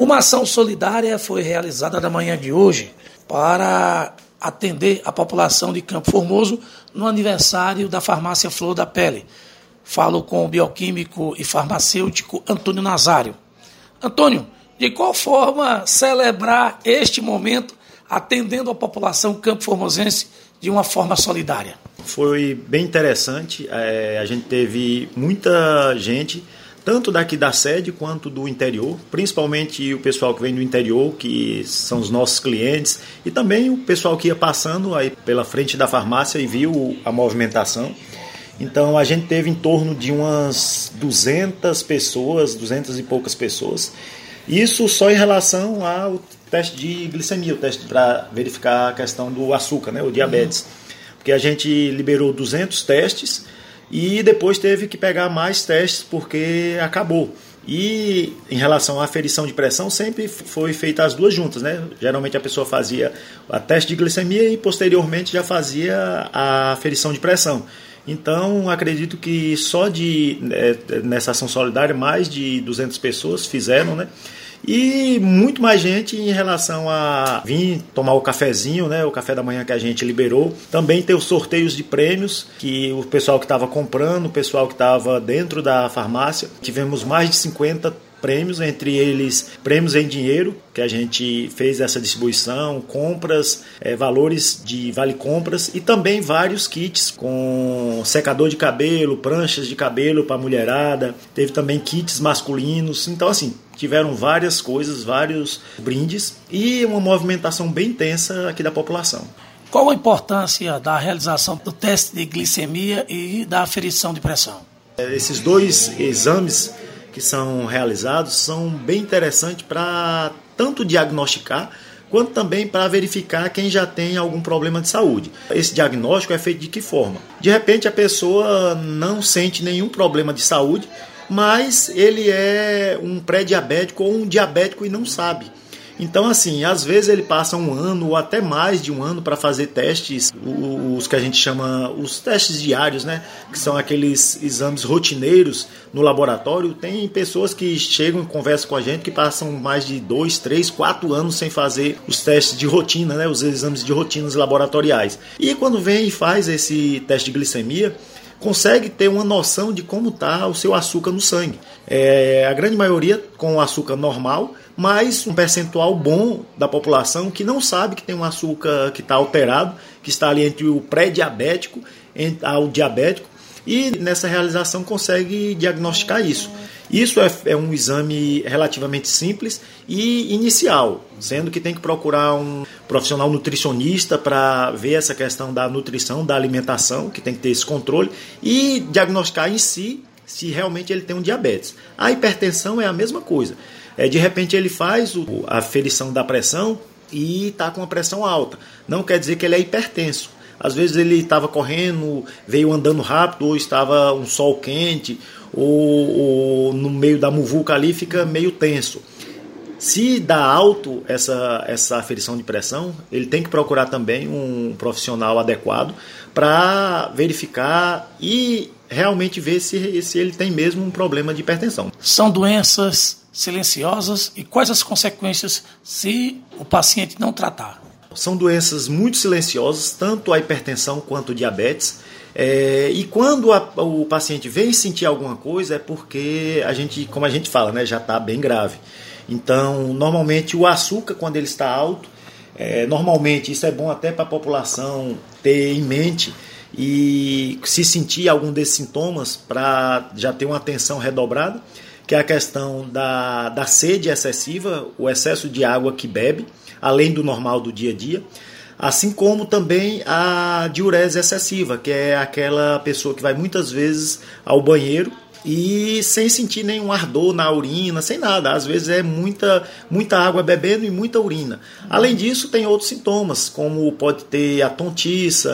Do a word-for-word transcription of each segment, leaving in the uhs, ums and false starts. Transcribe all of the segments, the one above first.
Uma ação solidária foi realizada na manhã de hoje para atender a população de Campo Formoso no aniversário da farmácia Flor da Pele. Falo com o bioquímico e farmacêutico Antônio Nazário. Antônio, de qual forma celebrar este momento atendendo a população campo-formosense de uma forma solidária? Foi bem interessante, é, a gente teve muita gente, tanto daqui da sede quanto do interior, principalmente o pessoal que vem do interior, que são os nossos clientes, e também o pessoal que ia passando aí pela frente da farmácia e viu a movimentação. Então a gente teve em torno de umas duzentas pessoas, duzentas e poucas pessoas. Isso só em relação ao teste de glicemia, o teste para verificar a questão do açúcar, né, o diabetes. Porque a gente liberou duzentos testes e depois teve que pegar mais testes porque acabou. E em relação à aferição de pressão, sempre foi feita as duas juntas, né? Geralmente a pessoa fazia a teste de glicemia e posteriormente já fazia a aferição de pressão. Então, acredito que só de, nessa ação solidária, mais de duzentas pessoas fizeram, né? E muito mais gente em relação a vir tomar o cafezinho, né? O café da manhã que a gente liberou. Também tem os sorteios de prêmios, que o pessoal que estava comprando, o pessoal que estava dentro da farmácia. Tivemos mais de cinquenta prêmios, entre eles prêmios em dinheiro, que a gente fez essa distribuição, compras, é, valores de vale-compras e também vários kits com secador de cabelo, pranchas de cabelo para a mulherada, teve também kits masculinos, então assim, tiveram várias coisas, vários brindes e uma movimentação bem intensa aqui da população. Qual a importância da realização do teste de glicemia e da aferição de pressão? Esses dois exames que são realizados são bem interessantes para tanto diagnosticar quanto também para verificar quem já tem algum problema de saúde. Esse diagnóstico é feito de que forma? De repente a pessoa não sente nenhum problema de saúde, mas ele é um pré-diabético ou um diabético e não sabe. Então, assim, às vezes ele passa um ano ou até mais de um ano para fazer testes, os que a gente chama os testes diários, né? Que são aqueles exames rotineiros no laboratório. Tem pessoas que chegam e conversam com a gente que passam mais de dois, três, quatro anos sem fazer os testes de rotina, né? Os exames de rotinas laboratoriais. E quando vem e faz esse teste de glicemia, consegue ter uma noção de como está o seu açúcar no sangue. É, a grande maioria com o açúcar normal, mas um percentual bom da população que não sabe que tem um açúcar que está alterado, que está ali entre o pré-diabético e o diabético, e nessa realização consegue diagnosticar isso. Isso é, é um exame relativamente simples e inicial, sendo que tem que procurar um profissional nutricionista para ver essa questão da nutrição, da alimentação, que tem que ter esse controle, e diagnosticar em si se realmente ele tem um diabetes. A hipertensão é a mesma coisa. É, de repente ele faz o, a aferição da pressão e está com a pressão alta. Não quer dizer que ele é hipertenso. Às vezes ele estava correndo, veio andando rápido, ou estava um sol quente, ou, ou no meio da muvuca ali fica meio tenso. Se dá alto essa, essa aferição de pressão, ele tem que procurar também um profissional adequado para verificar e realmente ver se, se ele tem mesmo um problema de hipertensão. São doenças silenciosas e quais as consequências se o paciente não tratar? São doenças muito silenciosas, tanto a hipertensão quanto o diabetes. É, e quando a, o paciente vem sentir alguma coisa é porque a gente, como a gente fala, né, já está bem grave. Então, normalmente o açúcar, quando ele está alto, é, normalmente isso é bom até para a população ter em mente e se sentir algum desses sintomas para já ter uma atenção redobrada, que é a questão da, da sede excessiva, o excesso de água que bebe, além do normal do dia a dia, assim como também a diurese excessiva, que é aquela pessoa que vai muitas vezes ao banheiro e sem sentir nenhum ardor na urina, sem nada. Às vezes é muita, muita água bebendo e muita urina. Além disso, tem outros sintomas, como pode ter a tontiça,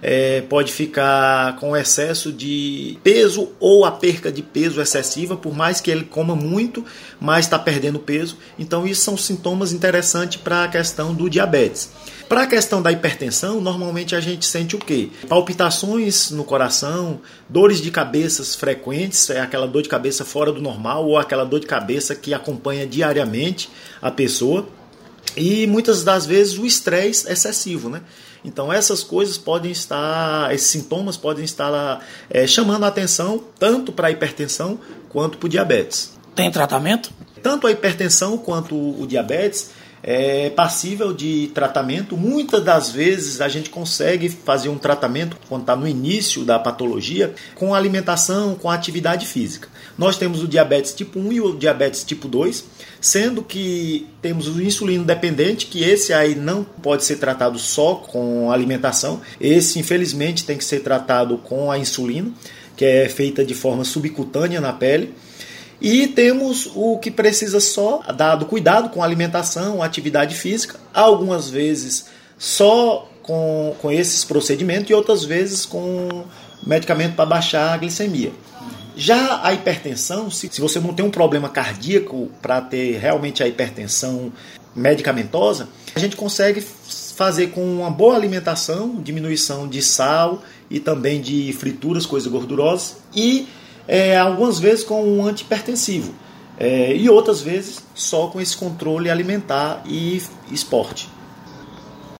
é, pode ficar com excesso de peso ou a perca de peso excessiva, por mais que ele coma muito, mas está perdendo peso. Então isso são sintomas interessantes para a questão do diabetes. Para a questão da hipertensão, normalmente a gente sente o quê? Palpitações no coração, dores de cabeça frequentes, é aquela dor de cabeça fora do normal ou aquela dor de cabeça que acompanha diariamente a pessoa. E muitas das vezes o estresse excessivo, né? Então essas coisas podem estar, esses sintomas podem estar é, chamando a atenção tanto para a hipertensão quanto para o diabetes. Tem tratamento? Tanto a hipertensão quanto o diabetes é passível de tratamento. Muitas das vezes a gente consegue fazer um tratamento quando está no início da patologia com alimentação, com atividade física. Nós temos o diabetes tipo um e o diabetes tipo dois, sendo que temos o insulino dependente, que esse aí não pode ser tratado só com alimentação. Esse, infelizmente, tem que ser tratado com a insulina, que é feita de forma subcutânea na pele. E temos o que precisa só dado cuidado com alimentação, atividade física, algumas vezes só com, com esses procedimentos e outras vezes com medicamento para baixar a glicemia. Já a hipertensão, se, se você não tem um problema cardíaco para ter realmente a hipertensão medicamentosa, a gente consegue fazer com uma boa alimentação, diminuição de sal e também de frituras, coisas gordurosas, e É, algumas vezes com um antihipertensivo é, e outras vezes só com esse controle alimentar e esporte.